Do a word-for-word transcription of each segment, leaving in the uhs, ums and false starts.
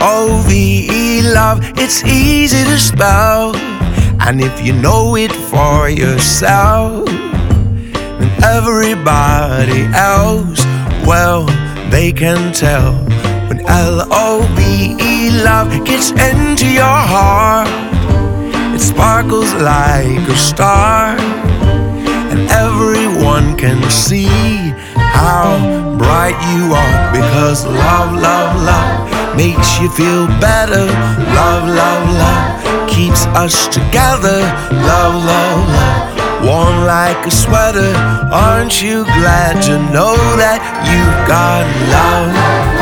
O V E, love, it's easy to spell. And if you know it for yourself, then everybody else, well, they can tell. When L O V E, love, gets into your heart, it sparkles like a star, and everyone can see how bright you are. Because love, love, love makes you feel better. Love, love, love keeps us together. Love, love, love, warm like a sweater. Aren't you glad to know that you've got love?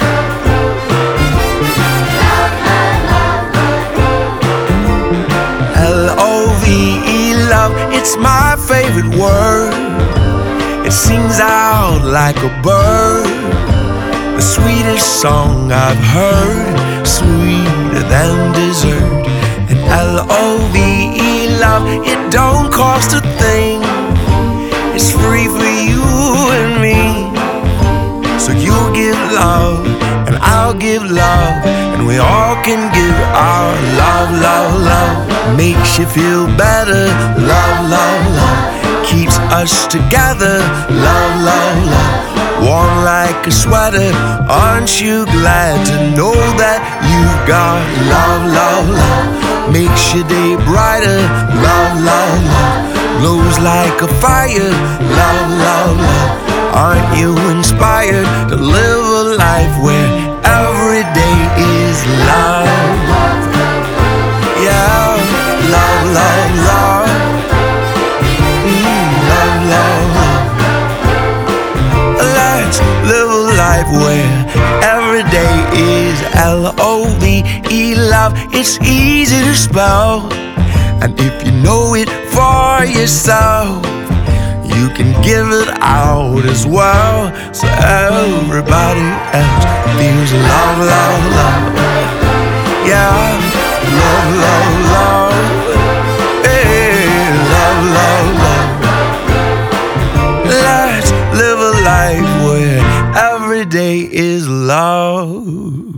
L O V E, love, it's my favorite word. It sings out like a bird, the sweetest song I've heard, sweeter than dessert. And L O V E, love, it don't cost a thing. It's free for you and me. So you give love and I'll give love, and we all can give our love, love, love. Makes you feel better. Love, love, love keeps us together. Love, love, love, warm like a sweater. Aren't you glad to know that you've got love, love, love? Makes your day brighter. Love, love, love glows like a fire. Love, love, love, aren't you inspired to live a life where every day is love? Yeah, love, love, love, mm, love, love, love. Let's live a life where every day is L O V E, love, it's easy to spell. And if you know it for yourself, you can give it out as well, so everybody else feels love, love, love. Yeah, love, love, love. Hey, love, love, love. Let's live a life where every day is love.